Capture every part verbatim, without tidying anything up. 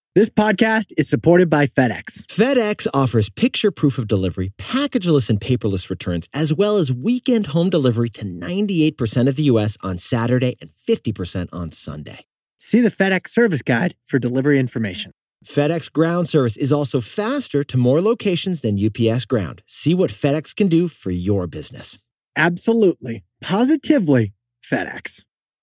This podcast is supported by FedEx. FedEx offers picture proof of delivery, packageless and paperless returns, as well as weekend home delivery to ninety-eight percent of the U S on Saturday and fifty percent on Sunday. See the FedEx service guide for delivery information. FedEx Ground service is also faster to more locations than U P S Ground. See what FedEx can do for your business. Absolutely, positively FedEx.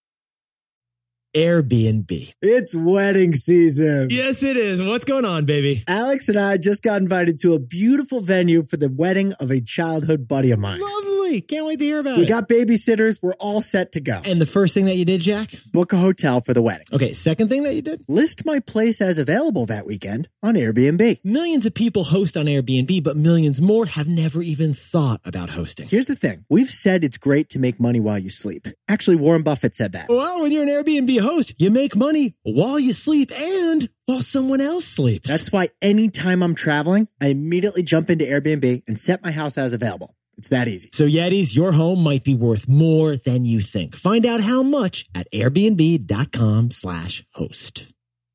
Airbnb. It's wedding season. Yes, it is. What's going on, baby? Alex and I just got invited to a beautiful venue for the wedding of a childhood buddy of mine. Lovely. Can't wait to hear about we it. We got babysitters. We're all set to go. And the first thing that you did, Jack? Book a hotel for the wedding. Okay, second thing that you did? List my place as available that weekend on Airbnb. Millions of people host on Airbnb, but millions more have never even thought about hosting. Here's the thing. We've said it's great to make money while you sleep. Actually, Warren Buffett said that. Well, when you're an Airbnb host, you make money while you sleep and while someone else sleeps. That's why anytime I'm traveling, I immediately jump into Airbnb and set my house as available. It's that easy. So Yetis, your home might be worth more than you think. Find out how much at airbnb.com slash host.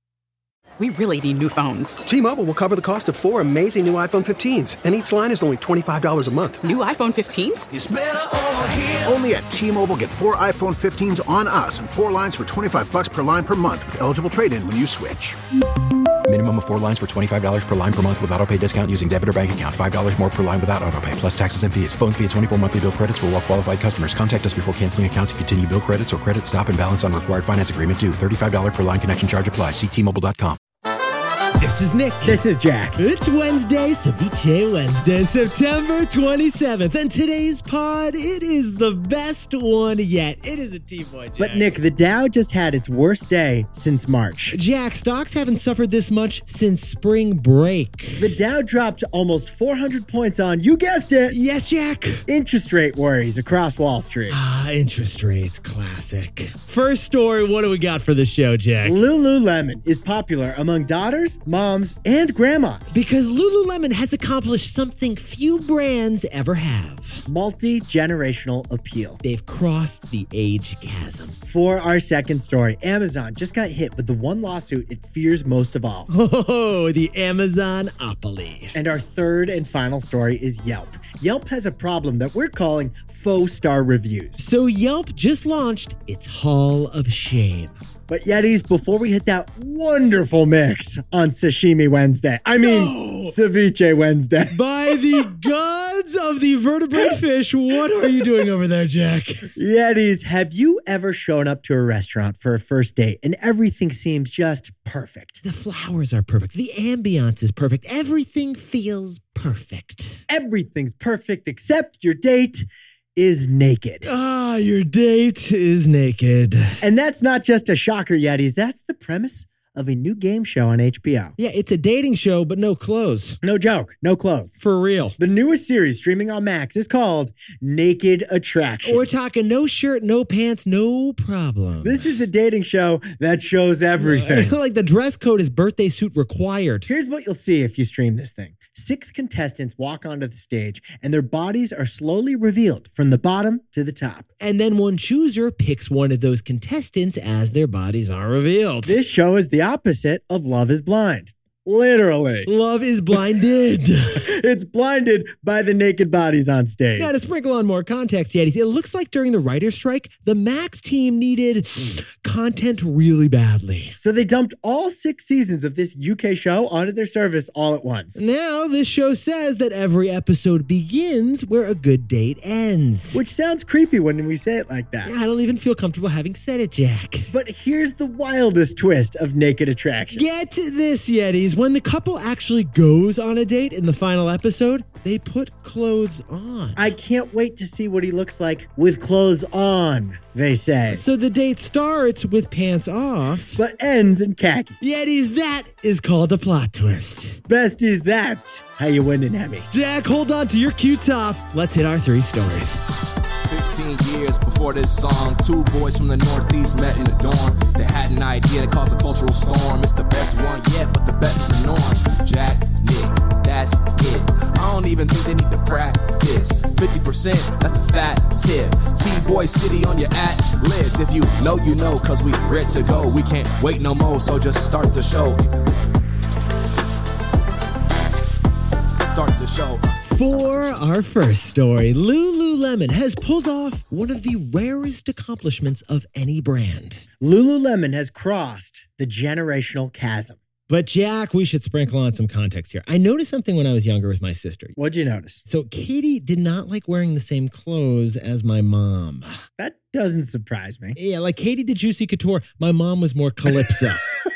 We really need new phones. T-Mobile will cover the cost of four amazing new iPhone fifteens, and each line is only twenty-five dollars a month. New iPhone fifteens? It's better over here. Only at T-Mobile, get four iPhone fifteens on us and four lines for twenty-five bucks per line per month with eligible trade-in when you switch. Minimum of four lines for twenty-five dollars per line per month with autopay discount using debit or bank account. five dollars more per line without autopay, plus taxes and fees. Phone fee at twenty-four monthly bill credits for well-qualified customers. Contact us before canceling account to continue bill credits or credit stop and balance on required finance agreement due. thirty-five dollars per line connection charge applies. See T Mobile dot com. This is Nick. This is Jack. It's Wednesday, Ceviche Wednesday, September twenty-seventh. And today's pod, it is the best one yet. It is a T-Boy, Jack. But Nick, the Dow just had its worst day since March. Jack, stocks haven't suffered this much since spring break. The Dow dropped almost four hundred points on, you guessed it. Yes, Jack. Interest rate worries across Wall Street. Ah, interest rates, classic. First story, what do we got for the show, Jack? Lululemon is popular among daughters, moms, and grandmas. Because Lululemon has accomplished something few brands ever have. Multi-generational appeal. They've crossed the age chasm. For our second story, Amazon just got hit with the one lawsuit it fears most of all. Oh, the Amazonopoly. And our third and final story is Yelp. Yelp has a problem that we're calling faux star reviews. So Yelp just launched its Hall of Shame. But Yetis, before we hit that wonderful mix on Sashimi Wednesday, I mean, no. Ceviche Wednesday. By the gods of the vertebrate fish, what are you doing over there, Jack? Yetis, have you ever shown up to a restaurant for a first date and everything seems just perfect? The flowers are perfect. The ambiance is perfect. Everything feels perfect. Everything's perfect except your date is naked. Ah, your date is naked. And that's not just a shocker, Yetis. That's the premise of a new game show on H B O. Yeah, it's a dating show, but no clothes. No joke. No clothes. For real. The newest series streaming on Max is called Naked Attraction. We're talking no shirt, no pants, no problem. This is a dating show that shows everything. Like the dress code is birthday suit required. Here's what you'll see if you stream this thing. Six contestants walk onto the stage and their bodies are slowly revealed from the bottom to the top. And then one chooser picks one of those contestants as their bodies are revealed. This show is the opposite of Love is Blind. Literally. Love is blinded. It's blinded by the naked bodies on stage. Now, to sprinkle on more context, Yetis, it looks like during the writer's strike, the Max team needed content really badly. So they dumped all six seasons of this U K show onto their service all at once. Now, this show says that every episode begins where a good date ends. Which sounds creepy when we say it like that. I don't even feel comfortable having said it, Jack. But here's the wildest twist of Naked Attraction. Get this, Yetis. When the couple actually goes on a date in the final episode, they put clothes on. I can't wait to see what he looks like with clothes on, they say. So the date starts with pants off, but ends in khaki. Yetis, that is called a plot twist. Besties, that's how you win an Emmy. Jack, hold on to your cute top. Let's hit our three stories. fifteen years before this song, two boys from the Northeast met in the dorm. They had an idea that caused a cultural storm. It's the best one yet, but the best is the norm. Jack, Nick, that's it. I don't even think they need to practice. fifty percent, that's a fat tip. T-Boy City on your at list. If you know, you know, cause we ready to go. We can't wait no more, so just start the show. start the show. For our first story, Lululemon has pulled off one of the rarest accomplishments of any brand. Lululemon has crossed the generational chasm. But Jack, we should sprinkle on some context here. I noticed something when I was younger with my sister. What'd you notice? So Katie did not like wearing the same clothes as my mom. That doesn't surprise me. Yeah, like Katie did Juicy Couture. My mom was more Calypso.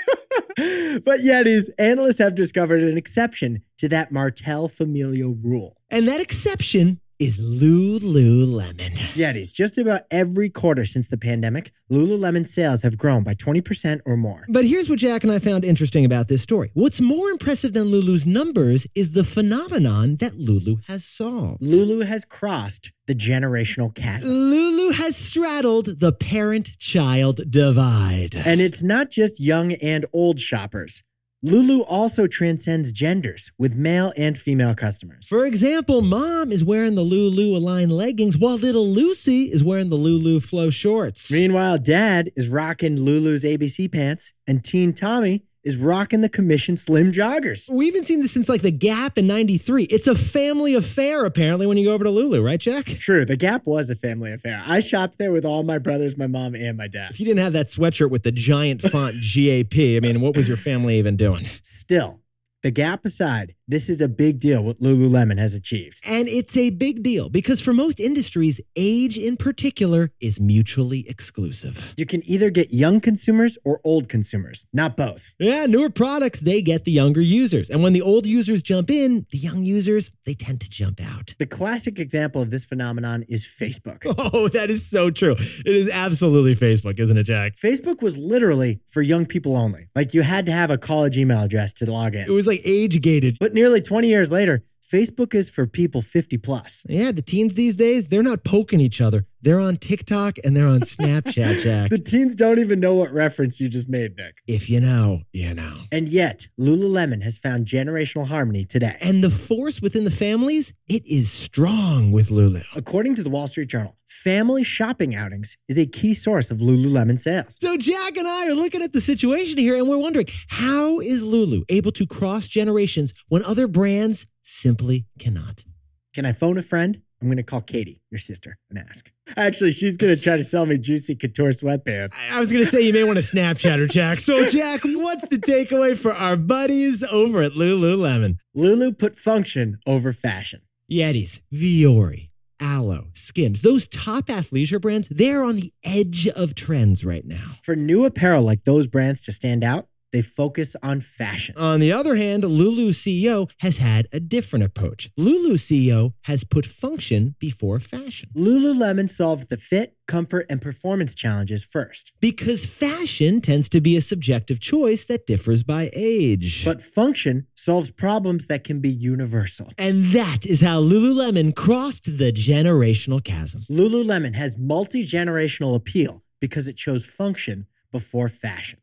But yet, is analysts have discovered an exception to that Martell familial rule. And that exception is Lululemon. Yetis, just about every quarter since the pandemic, Lululemon sales have grown by twenty percent or more. But here's what Jack and I found interesting about this story. What's more impressive than Lulu's numbers is the phenomenon that Lulu has solved. Lulu has crossed the generational chasm. Lulu has straddled the parent-child divide. And it's not just young and old shoppers. Lulu also transcends genders with male and female customers. For example, mom is wearing the Lulu Align leggings while little Lucy is wearing the Lulu Flow shorts. Meanwhile, dad is rocking Lulu's A B C pants and teen Tommy is rocking the Commission Slim joggers. We've even seen this since like the Gap in ninety-three. It's a family affair, apparently, when you go over to Lulu, right, Jack? True. The Gap was a family affair. I shopped there with all my brothers, my mom, and my dad. If you didn't have that sweatshirt with the giant font G A P, I mean, what was your family even doing? Still, the Gap aside, this is a big deal what Lululemon has achieved. And it's a big deal because for most industries, age in particular is mutually exclusive. You can either get young consumers or old consumers, not both. Yeah, newer products, they get the younger users. And when the old users jump in, the young users, they tend to jump out. The classic example of this phenomenon is Facebook. Oh, that is so true. It is absolutely Facebook, isn't it, Jack? Facebook was literally for young people only. Like you had to have a college email address to log in. It was like age-gated. But nearly twenty years later, Facebook is for people fifty plus. Yeah, the teens these days, they're not poking each other. They're on TikTok and they're on Snapchat, Jack. The teens don't even know what reference you just made, Nick. If you know, you know. And yet, Lululemon has found generational harmony today. And the force within the families, it is strong with Lulu. According to the Wall Street Journal, family shopping outings is a key source of Lululemon sales. So Jack and I are looking at the situation here and we're wondering, how is Lulu able to cross generations when other brands simply cannot? Can I phone a friend? I'm going to call Katie, your sister, and ask. Actually, she's going to try to sell me Juicy Couture sweatpants. I was going to say you may want to Snapchat her, Jack. So, Jack, what's the takeaway for our buddies over at Lululemon? Lulu put function over fashion. Yetis, Viore, Alo, Skims, those top athleisure brands, they're on the edge of trends right now. For new apparel like those brands to stand out, they focus on fashion. On the other hand, Lulu C E O has had a different approach. Lulu C E O has put function before fashion. Lululemon solved the fit, comfort, and performance challenges first. Because fashion tends to be a subjective choice that differs by age. But function solves problems that can be universal. And that is how Lululemon crossed the generational chasm. Lululemon has multi-generational appeal because it chose function before fashion.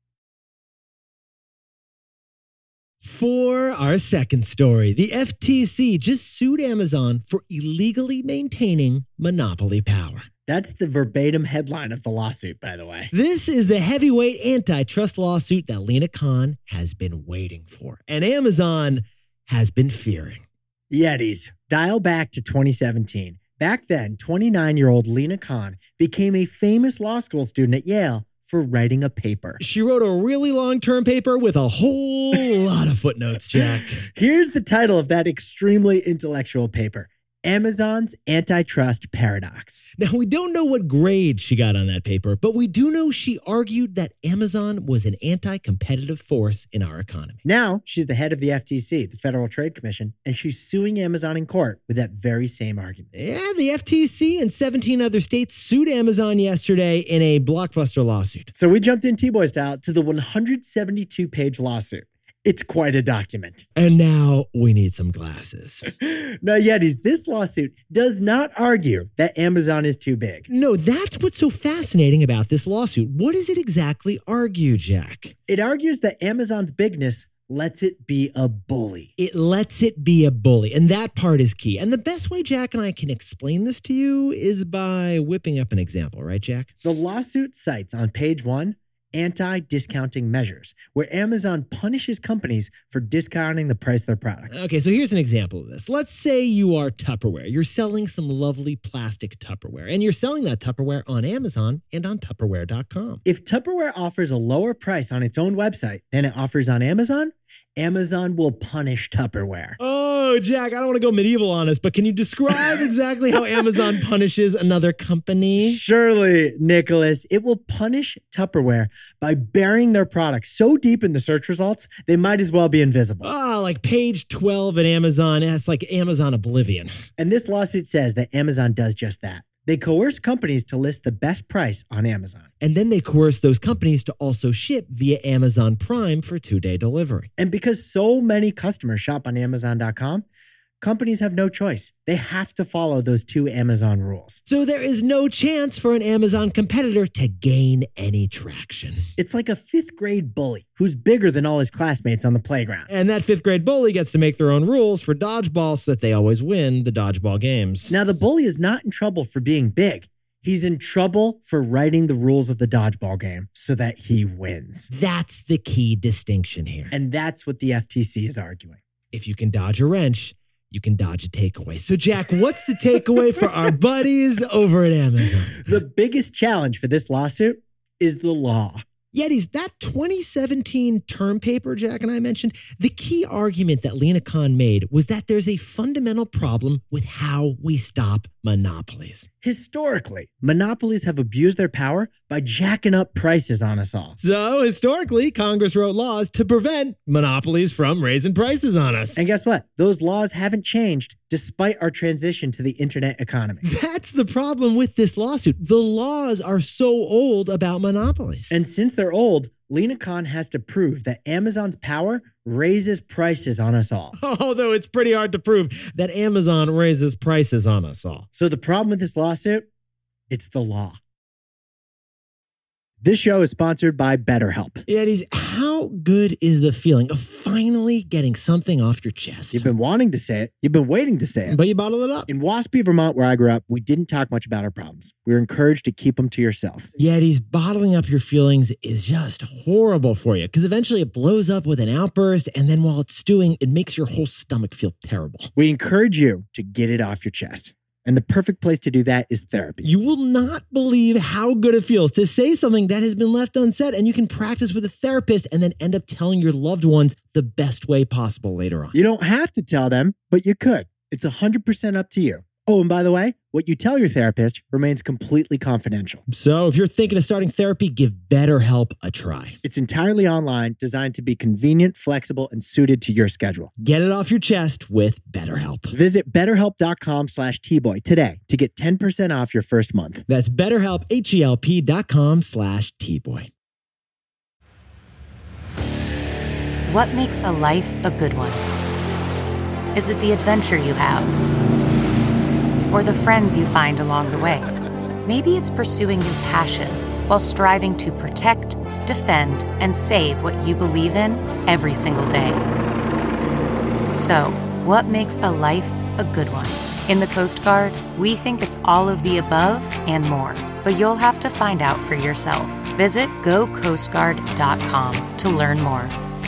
For our second story, the F T C just sued Amazon for illegally maintaining monopoly power. That's the verbatim headline of the lawsuit, by the way. This is the heavyweight antitrust lawsuit that Lina Khan has been waiting for, and Amazon has been fearing. Yetis, dial back to twenty seventeen. Back then, twenty-nine-year-old Lina Khan became a famous law school student at Yale for writing a paper. She wrote a really long-term paper with a whole lot of footnotes, Jack. Here's the title of that extremely intellectual paper: Amazon's Antitrust Paradox. Now, we don't know what grade she got on that paper, but we do know she argued that Amazon was an anti-competitive force in our economy. Now, she's the head of the F T C, the Federal Trade Commission, and she's suing Amazon in court with that very same argument. Yeah, the F T C and seventeen other states sued Amazon yesterday in a blockbuster lawsuit. So we jumped in T-Boy style to the one hundred seventy-two page lawsuit. It's quite a document. And now we need some glasses. Now, Yetis, this lawsuit does not argue that Amazon is too big. No, that's what's so fascinating about this lawsuit. What does it exactly argue, Jack? It argues that Amazon's bigness lets it be a bully. It lets it be a bully, and that part is key. And the best way Jack and I can explain this to you is by whipping up an example, right, Jack? The lawsuit cites on page one anti-discounting measures, where Amazon punishes companies for discounting the price of their products. Okay, so here's an example of this. Let's say you are Tupperware. You're selling some lovely plastic Tupperware, and you're selling that Tupperware on Amazon and on Tupperware dot com. If Tupperware offers a lower price on its own website than it offers on Amazon, Amazon will punish Tupperware. Oh, Jack, I don't want to go medieval on us, but can you describe exactly how Amazon punishes another company? Surely, Nicholas, it will punish Tupperware by burying their products so deep in the search results, they might as well be invisible. Ah, oh, like page twelve at Amazon. That's like Amazon Oblivion. And this lawsuit says that Amazon does just that. They coerce companies to list the best price on Amazon. And then they coerce those companies to also ship via Amazon Prime for two-day delivery. And because so many customers shop on Amazon dot com, companies have no choice. They have to follow those two Amazon rules. So there is no chance for an Amazon competitor to gain any traction. It's like a fifth grade bully who's bigger than all his classmates on the playground. And that fifth grade bully gets to make their own rules for dodgeball so that they always win the dodgeball games. Now, the bully is not in trouble for being big. He's in trouble for writing the rules of the dodgeball game so that he wins. That's the key distinction here. And that's what the F T C is arguing. If you can dodge a wrench, you can dodge a takeaway. So, Jack, what's the takeaway for our buddies over at Amazon? The biggest challenge for this lawsuit is the law. Yetis, that twenty seventeen term paper Jack and I mentioned, the key argument that Lina Khan made was that there's a fundamental problem with how we stop monopolies. Historically, monopolies have abused their power by jacking up prices on us all. So, historically, Congress wrote laws to prevent monopolies from raising prices on us. And guess what? Those laws haven't changed despite our transition to the internet economy. That's the problem with this lawsuit. The laws are so old about monopolies. And since they're old, Lina Khan has to prove that Amazon's power raises prices on us all. Although it's pretty hard to prove that Amazon raises prices on us all. So the problem with this lawsuit, it's the law. This show is sponsored by BetterHelp. Yetis, how good is the feeling of finally getting something off your chest? You've been wanting to say it. You've been waiting to say it. But you bottle it up. In Waspy, Vermont, where I grew up, we didn't talk much about our problems. We were encouraged to keep them to yourself. Yetis, bottling up your feelings is just horrible for you because eventually it blows up with an outburst, and then while it's stewing, it makes your whole stomach feel terrible. We encourage you to get it off your chest. And the perfect place to do that is therapy. You will not believe how good it feels to say something that has been left unsaid, and you can practice with a therapist and then end up telling your loved ones the best way possible later on. You don't have to tell them, but you could. It's one hundred percent up to you. Oh, and by the way, what you tell your therapist remains completely confidential. So if you're thinking of starting therapy, give BetterHelp a try. It's entirely online, designed to be convenient, flexible, and suited to your schedule. Get it off your chest with BetterHelp. Visit betterhelp.com slash T-Boy today to get ten percent off your first month. That's BetterHelp, H-E-L-P dot com slash T-Boy. What makes a life a good one? Is it the adventure you have? Or the friends you find along the way? Maybe it's pursuing your passion while striving to protect, defend, and save what you believe in every single day. So, what makes a life a good one? In the Coast Guard, we think it's all of the above and more, but you'll have to find out for yourself. Visit go coast guard dot com to learn more.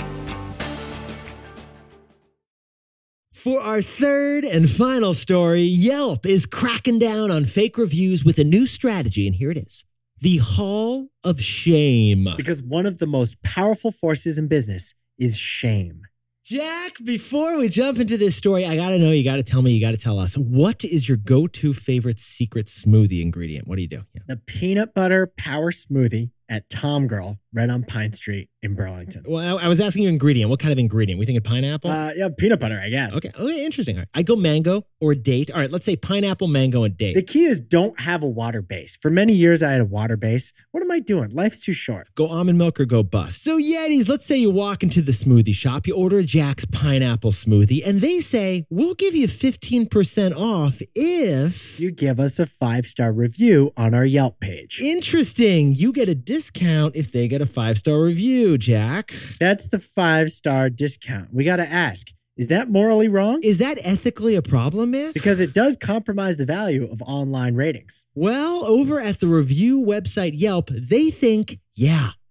For our third and final story, Yelp is cracking down on fake reviews with a new strategy, and here it is. The Hall of Shame. Because one of the most powerful forces in business is shame. Jack, before we jump into this story, I got to know, you got to tell me, you got to tell us, what is your go-to favorite secret smoothie ingredient? What do you do? Yeah. The peanut butter power smoothie at Tom Girl, right on Pine Street in Burlington. Well, I, I was asking you ingredient. What kind of ingredient? We thinking pineapple? Uh, yeah, peanut butter, I guess. Okay, okay, interesting. All right. I go mango or date. All right, let's say pineapple, mango, and date. The key is don't have a water base. For many years, I had a water base. What am I doing? Life's too short. Go almond milk or go bust. So Yetis, let's say you walk into the smoothie shop, you order a Jack's pineapple smoothie, and they say, we'll give you fifteen percent off if you give us a five-star review on our Yelp page. Interesting. You get a discount if they get a five-star review, Jack. That's the five-star discount. We got to ask, is that morally wrong? Is that ethically a problem, man? Because it does compromise the value of online ratings. Well, over at the review website Yelp, they think, yeah,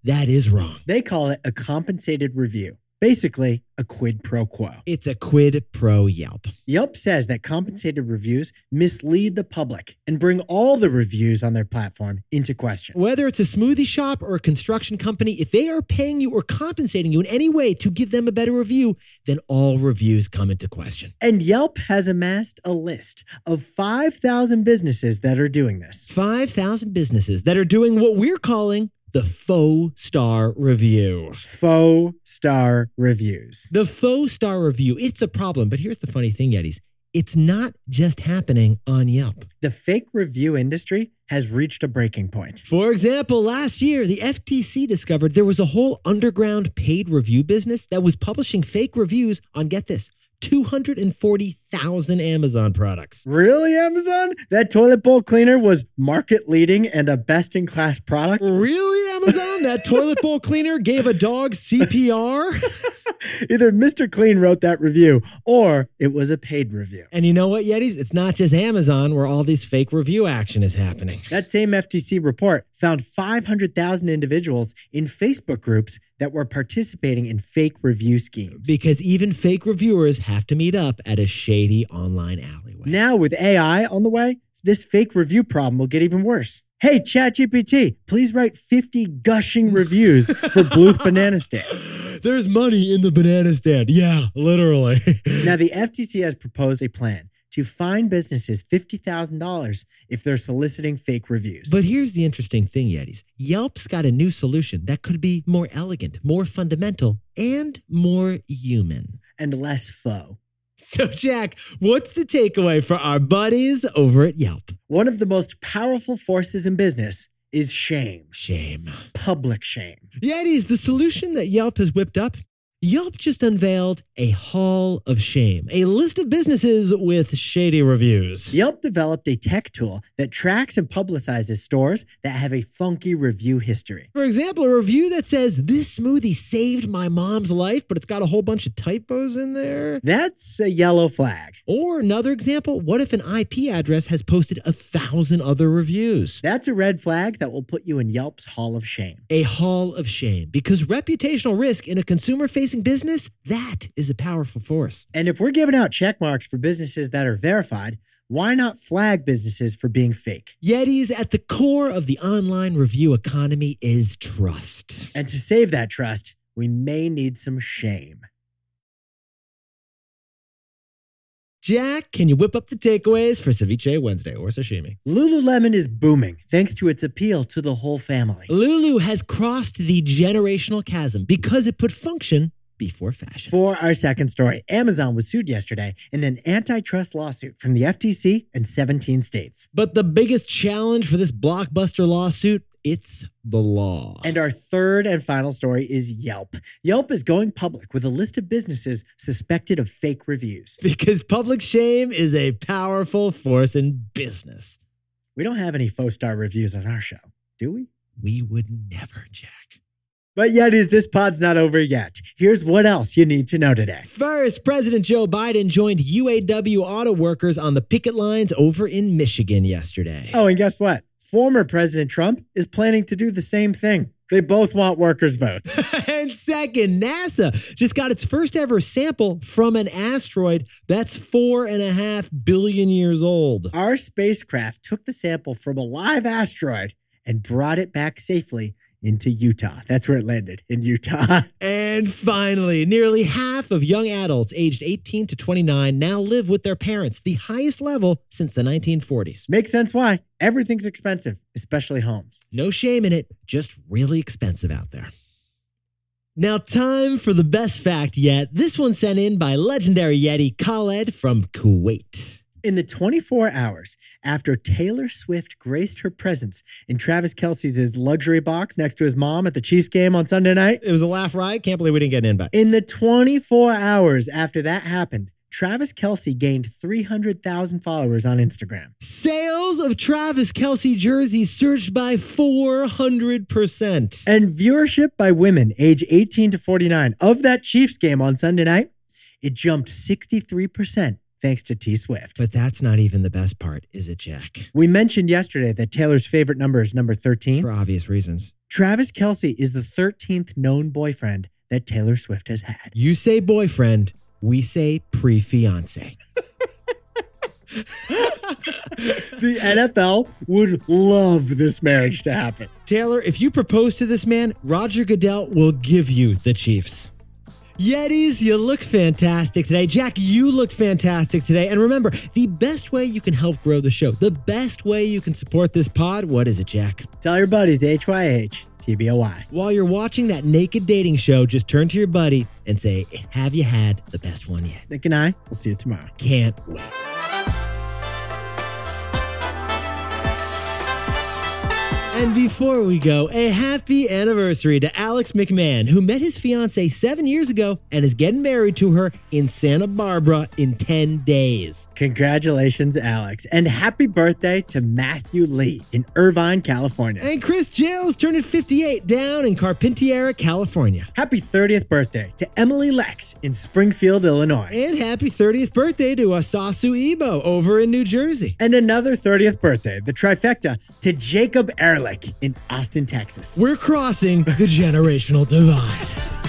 that is wrong. They call it a compensated review. Basically, a quid pro quo. It's a quid pro Yelp. Yelp says that compensated reviews mislead the public and bring all the reviews on their platform into question. Whether it's a smoothie shop or a construction company, if they are paying you or compensating you in any way to give them a better review, then all reviews come into question. And Yelp has amassed a list of five thousand businesses that are doing this. five thousand businesses that are doing what we're calling the faux star review. Faux star reviews. The faux star review, it's a problem. But here's the funny thing, Yetis. It's not just happening on Yelp. The fake review industry has reached a breaking point. For example, last year, the F T C discovered there was a whole underground paid review business that was publishing fake reviews on, get this, two hundred forty thousand Amazon products. Really, Amazon? That toilet bowl cleaner was market leading and a best-in-class product? Really, Amazon? That toilet bowl cleaner gave a dog C P R? Either Mister Clean wrote that review or it was a paid review. And you know what, Yetis? It's not just Amazon where all this fake review action is happening. That same F T C report found five hundred thousand individuals in Facebook groups that were participating in fake review schemes. Because even fake reviewers have to meet up at a shady online alleyway. Now, with A I on the way, this fake review problem will get even worse. Hey, ChatGPT, please write fifty gushing reviews for Bluth Banana Stand. There's money in the banana stand. Yeah, literally. Now, the F T C has proposed a plan to fine businesses fifty thousand dollars if they're soliciting fake reviews. But here's the interesting thing, Yetis. Yelp's got a new solution that could be more elegant, more fundamental, and more human. And less faux. So, Jack, what's the takeaway for our buddies over at Yelp? One of the most powerful forces in business is shame. Shame. Public shame. Yetis, the solution that Yelp has whipped up, Yelp just unveiled a Hall of Shame, a list of businesses with shady reviews. Yelp developed a tech tool that tracks and publicizes stores that have a funky review history. For example, a review that says, this smoothie saved my mom's life, but it's got a whole bunch of typos in there. That's a yellow flag. Or another example, what if an I P address has posted a thousand other reviews? That's a red flag that will put you in Yelp's Hall of Shame. A Hall of Shame, because reputational risk in a consumer-facing business, that is a powerful force. And if we're giving out check marks for businesses that are verified, why not flag businesses for being fake? Yetis, at the core of the online review economy is trust. And to save that trust, we may need some shame. Jack, can you whip up the takeaways for Ceviche Wednesday or sashimi? Lululemon is booming thanks to its appeal to the whole family. Lulu has crossed the generational chasm because it put function before fashion. For our second story, Amazon was sued yesterday in an antitrust lawsuit from the F T C and seventeen states. But the biggest challenge for this blockbuster lawsuit, it's the law. And our third and final story is Yelp. Yelp is going public with a list of businesses suspected of fake reviews. Because public shame is a powerful force in business. We don't have any faux star reviews on our show, do we? We would never, Jack. But yet, is this pod's not over yet. Here's what else you need to know today. First, President Joe Biden joined U A W auto workers on the picket lines over in Michigan yesterday. Oh, and guess what? Former President Trump is planning to do the same thing. They both want workers' votes. And second, NASA just got its first ever sample from an asteroid that's four and a half billion years old. Our spacecraft took the sample from a live asteroid and brought it back safely into Utah. That's where it landed, in Utah. And finally, nearly half of young adults aged eighteen to twenty-nine now live with their parents, the highest level since the nineteen forties. Makes sense why. Everything's expensive, especially homes. No shame in it, just really expensive out there. Now, time for the best fact yet. This one sent in by legendary Yeti Khaled from Kuwait. In the twenty-four hours after Taylor Swift graced her presence in Travis Kelce's luxury box next to his mom at the Chiefs game on Sunday night. It was a laugh riot. Can't believe we didn't get an invite. In the twenty-four hours after that happened, Travis Kelce gained three hundred thousand followers on Instagram. Sales of Travis Kelce jerseys surged by four hundred percent. And viewership by women age eighteen to forty-nine of that Chiefs game on Sunday night, it jumped sixty-three percent. Thanks to T Swift. But that's not even the best part, is it, Jack? We mentioned yesterday that Taylor's favorite number is number thirteen. For obvious reasons. Travis Kelce is the thirteenth known boyfriend that Taylor Swift has had. You say boyfriend, we say pre-fiance. The N F L would love this marriage to happen. Taylor, if you propose to this man, Roger Goodell will give you the Chiefs. Yetis, you look fantastic today. Jack, you looked fantastic today. And remember, the best way you can help grow the show, the best way you can support this pod, what is it, Jack? Tell your buddies H Y H T B O Y. While you're watching that naked dating show, just turn to your buddy and say, have you had the best one yet? Nick and I will see you tomorrow. Can't wait. And before we go, a happy anniversary to Alex McMahon, who met his fiancée seven years ago and is getting married to her in Santa Barbara in ten days. Congratulations, Alex. And happy birthday to Matthew Lee in Irvine, California. And Chris Jales turning fifty-eight down in Carpinteria, California. Happy thirtieth birthday to Emily Lex in Springfield, Illinois. And happy thirtieth birthday to Asasu Ibo over in New Jersey. And another thirtieth birthday, the trifecta, to Jacob Ehrlich in Austin, Texas. We're crossing the generational divide.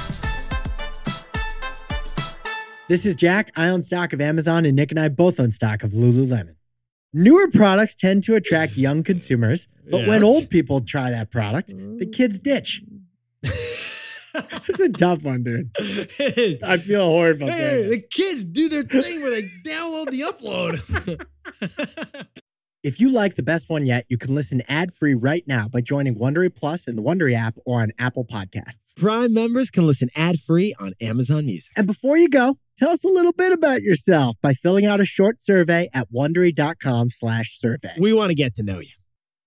This is Jack. I own stock of Amazon, and Nick and I both own stock of Lululemon. Newer products tend to attract young consumers, but Yes. when old people try that product, the kids ditch. It's a tough one, dude. It is. I feel horrible Hey, saying the this. kids do their thing where they download the upload. If you like the best one yet, you can listen ad-free right now by joining Wondery Plus in the Wondery app or on Apple Podcasts. Prime members can listen ad-free on Amazon Music. And before you go, tell us a little bit about yourself by filling out a short survey at Wondery.com slash survey. We want to get to know you.